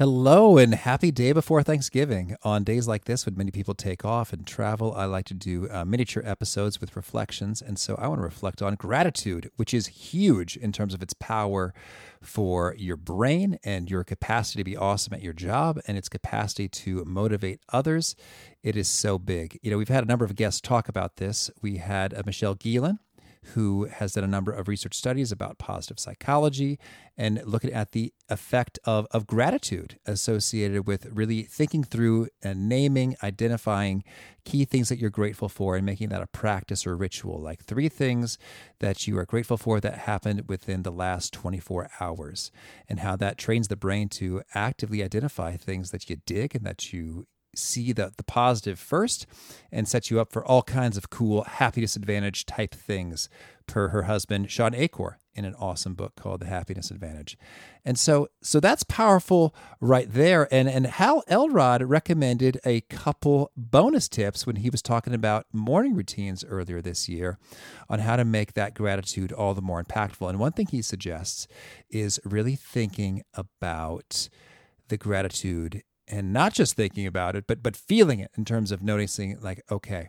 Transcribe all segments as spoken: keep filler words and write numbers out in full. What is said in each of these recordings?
Hello and happy day before Thanksgiving. On days like this, when many people take off and travel, I like to do uh, miniature episodes with reflections. And so I want to reflect on gratitude, which is huge in terms of its power for your brain and your capacity to be awesome at your job and its capacity to motivate others. It is so big. You know, we've had a number of guests talk about this. We had uh, Michelle Gielan, who has done a number of research studies about positive psychology and looking at the effect of, of gratitude associated with really thinking through and naming, identifying key things that you're grateful for and making that a practice or ritual, like three things that you are grateful for that happened within the last twenty-four hours, and how that trains the brain to actively identify things that you dig and that you see the, the positive first and set you up for all kinds of cool happiness advantage type things, per her husband, Sean Achor, in an awesome book called The Happiness Advantage. And so so that's powerful right there. And, and Hal Elrod recommended a couple bonus tips when he was talking about morning routines earlier this year on how to make that gratitude all the more impactful. And one thing he suggests is really thinking about the gratitude and not just thinking about it, but but feeling it in terms of noticing, like, okay,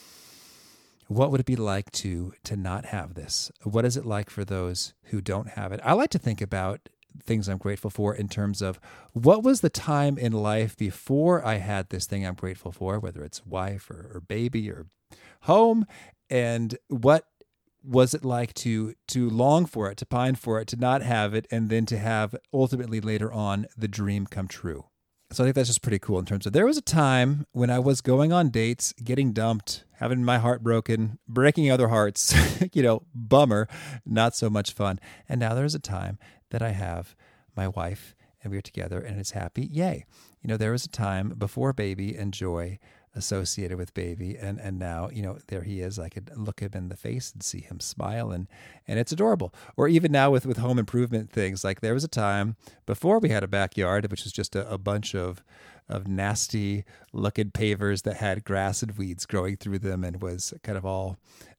what would it be like to to not have this? What is it like for those who don't have it? I like to think about things I'm grateful for in terms of what was the time in life before I had this thing I'm grateful for, whether it's wife or, or baby or home, and what was it like to to long for it, to pine for it, to not have it, and then to have ultimately later on the dream come true. So I think that's just pretty cool in terms of, there was a time when I was going on dates, getting dumped, having my heart broken, breaking other hearts, you know, bummer, not so much fun. And now there's a time that I have my wife and we're together and it's happy. Yay. You know, there was a time before baby and joy associated with baby. And, and now, you know, there he is. I could look him in the face and see him smile, and, and it's adorable. Or even now with, with home improvement things, like there was a time before we had a backyard, which was just a, a bunch of, of nasty looking pavers that had grass and weeds growing through them and was kind of all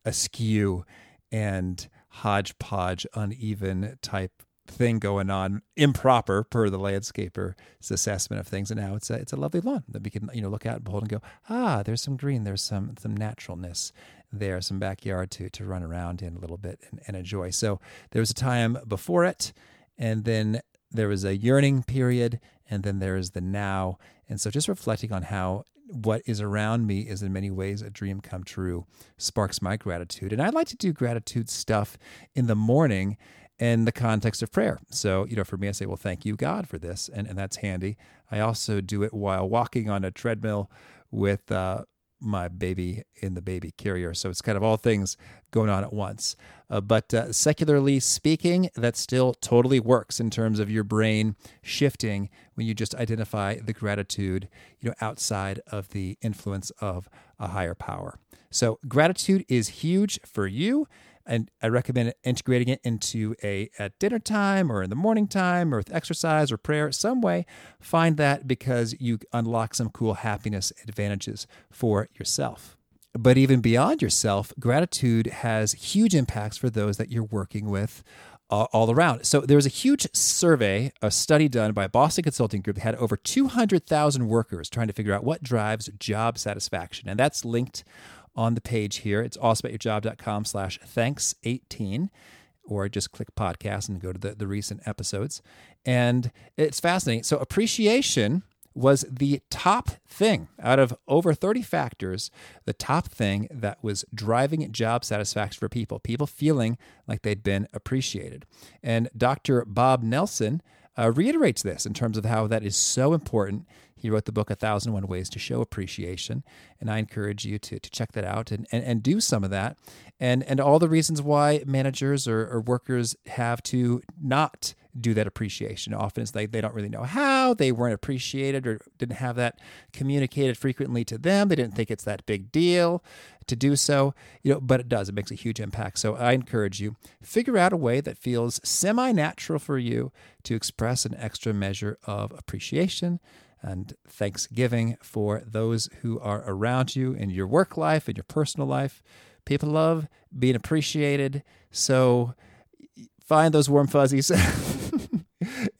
askew and hodgepodge, uneven type thing going on, improper per the landscaper's assessment of things. And now it's a, it's a lovely lawn that we can, you know, look out and behold and go, ah, there's some green, there's some some naturalness there, some backyard to to run around in a little bit and, and enjoy. So there was a time before it, and then there was a yearning period, and then there is the now. And so just reflecting on how what is around me is in many ways a dream come true sparks my gratitude. And I like to do gratitude stuff in the morning in the context of prayer. So, you know, for me, I say, well, thank you, God, for this. And, and that's handy. I also do it while walking on a treadmill with uh, my baby in the baby carrier. So it's kind of all things going on at once. Uh, but uh, secularly speaking, that still totally works in terms of your brain shifting when you just identify the gratitude, you know, outside of the influence of a higher power. So gratitude is huge for you. And I recommend integrating it into a at dinner time or in the morning time or with exercise or prayer, some way. Find that, because you unlock some cool happiness advantages for yourself. But even beyond yourself, gratitude has huge impacts for those that you're working with uh, all around. So there was a huge survey, a study done by Boston Consulting Group that had over two hundred thousand workers trying to figure out what drives job satisfaction. And that's linked on the page here. It's awesomeatyourjob.com slash thanks 18, or just click podcast and go to the, the recent episodes. And it's fascinating. So appreciation was the top thing out of over thirty factors, the top thing that was driving job satisfaction for people, people feeling like they'd been appreciated. And Doctor Bob Nelson uh, reiterates this in terms of how that is so important. He wrote the book, A Thousand and One Ways to Show Appreciation, and I encourage you to to check that out and, and, and do some of that, and and all the reasons why managers or, or workers have to not do that appreciation. Often it's like they don't really know how, they weren't appreciated or didn't have that communicated frequently to them. They didn't think it's that big deal to do so, you know, but it does. It makes a huge impact. So I encourage you, figure out a way that feels semi-natural for you to express an extra measure of appreciation and thanksgiving for those who are around you in your work life and your personal life. People love being appreciated, so find those warm fuzzies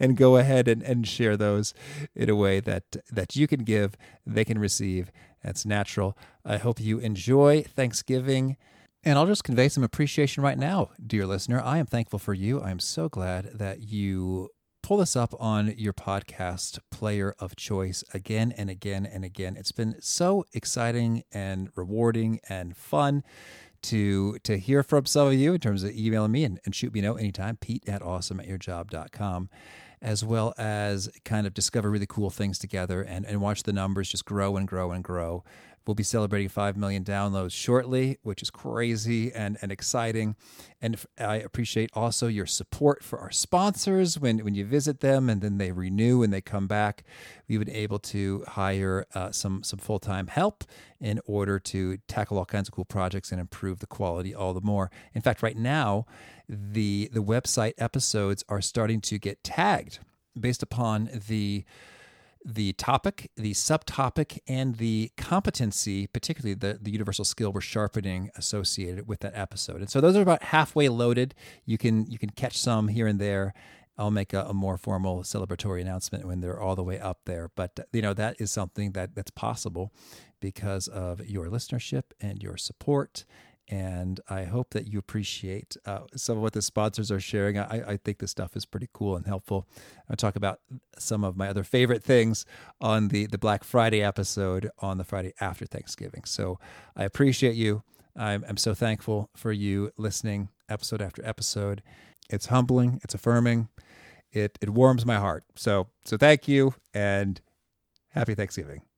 and go ahead and, and share those in a way that that you can give, they can receive. That's natural. I hope you enjoy Thanksgiving. And I'll just convey some appreciation right now, dear listener. I am thankful for you. I am so glad that you pull this up on your podcast player of choice again and again and again. It's been so exciting and rewarding and fun to to hear from some of you in terms of emailing me and, and shoot me a note anytime, Pete at awesome at your job dot com, as well as kind of discover really cool things together and, and watch the numbers just grow and grow and grow. We'll be celebrating five million downloads shortly, which is crazy and, and exciting. And I appreciate also your support for our sponsors when, when you visit them and then they renew and they come back. We've been able to hire uh, some, some full-time help in order to tackle all kinds of cool projects and improve the quality all the more. In fact, right now, the, the website episodes are starting to get tagged based upon the the topic, the subtopic, and the competency, particularly the, the universal skill we're sharpening associated with that episode. And so those are about halfway loaded. You can you can catch some here and there. I'll make a, a more formal celebratory announcement when they're all the way up there. But you know that is something that that's possible because of your listenership and your support. And I hope that you appreciate uh, some of what the sponsors are sharing. I, I think this stuff is pretty cool and helpful. I'll talk about some of my other favorite things on the, the Black Friday episode on the Friday after Thanksgiving. So I appreciate you. I'm, I'm so thankful for you listening episode after episode. It's humbling. It's affirming. It it warms my heart. So so thank you and happy Thanksgiving.